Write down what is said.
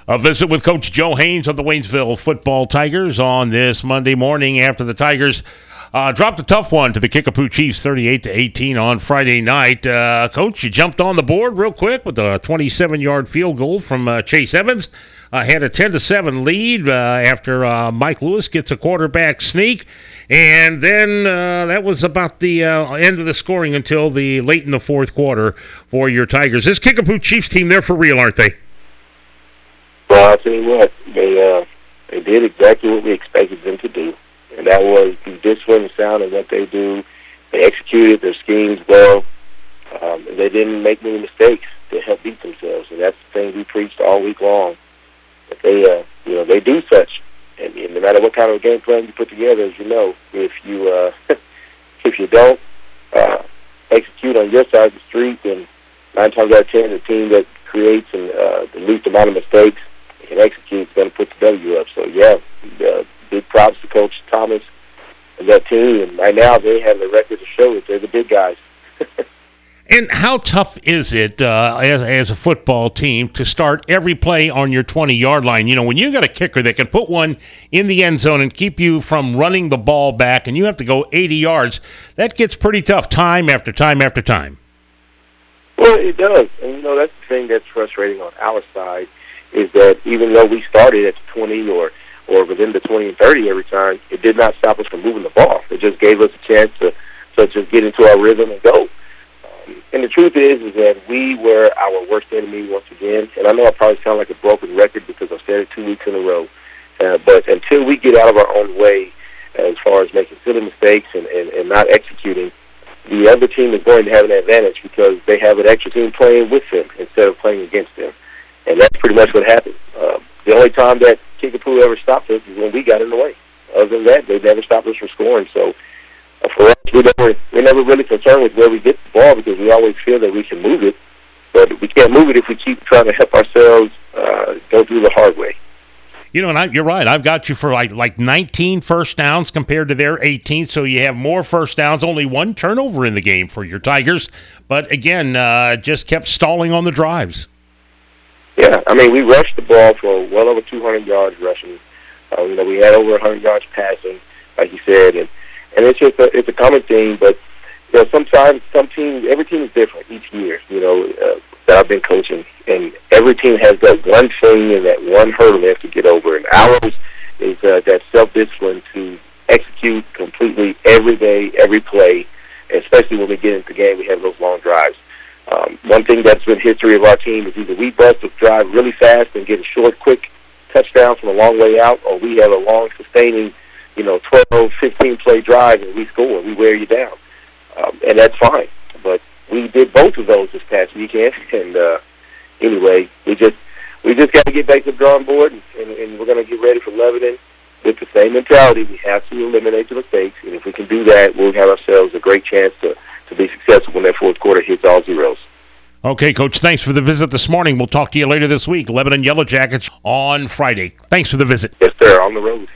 A visit with Coach Joe Haynes of the Waynesville Football Tigers on this Monday morning after the Tigers dropped a tough one to the Kickapoo Chiefs 38-18 on Friday night. Coach, you jumped on the board real quick with a 27-yard field goal from Chase Evans. Had a 10-7 lead after Mike Lewis gets a quarterback sneak. And then that was about the end of the scoring until the late in the fourth quarter for your Tigers. This Kickapoo Chiefs team, they're for real, aren't they? Well, I'll tell you what, they did exactly what we expected them to do, and that was be disciplined and sound in what they do. They executed their schemes well. They didn't make many mistakes to help beat themselves, and that's the thing we preached all week long. That they do such, and no matter what kind of game plan you put together, as you know, if you don't execute on your side of the street, then 9 times out of 10, the team that creates and the least amount of mistakes and executes is going to put the W up. So, yeah, big props to Coach Thomas and that team. And right now they have the record to show it. They're the big guys. And how tough is it as a football team to start every play on your 20-yard line? You know, when you got a kicker that can put one in the end zone and keep you from running the ball back and you have to go 80 yards, that gets pretty tough time after time after time. Well, it does. And, that's the thing that's frustrating on our side is that even though we started at the 20 or within the 20 and 30 every time, it did not stop us from moving the ball. It just gave us a chance to just get into our rhythm and go. And the truth is that we were our worst enemy once again. And I know I probably sound like a broken record because I've said it 2 weeks in a row. But until we get out of our own way as far as making silly mistakes and not executing, the other team is going to have an advantage because they have an extra team playing with them instead of playing against them. And that's pretty much what happened. The only time that Kickapoo ever stopped us is when we got in the way. Other than that, they never stopped us from scoring. So for us, we're never really concerned with where we get the ball because we always feel that we can move it. But we can't move it if we keep trying to help ourselves go through the hard way. And you're right. I've got you for like 19 first downs compared to their 18, so you have more first downs, only 1 turnover in the game for your Tigers. But, again, just kept stalling on the drives. Yeah, we rushed the ball for well over 200 yards rushing. We had over 100 yards passing, like you said, and it's just it's a common thing. But sometimes every team is different each year. That I've been coaching, and every team has that one thing and that one hurdle they have to get over. And ours is that self-discipline to execute completely every day, every play, especially when we get into the game. We have those long drives. One thing that's been history of our team is either we bust a drive really fast and get a short, quick touchdown from a long way out, or we have a long, sustaining, 12, 15-play drive and we score. We wear you down. And that's fine. But we did both of those this past weekend. And anyway, we just got to get back to the drawing board, and we're going to get ready for Lebanon with the same mentality. We have to eliminate the mistakes. And if we can do that, we'll have ourselves a great chance to be successful when that fourth quarter hits all zeros. Okay, Coach, thanks for the visit this morning. We'll talk to you later this week. Lebanon Yellow Jackets on Friday. Thanks for the visit. Yes, sir, on the road.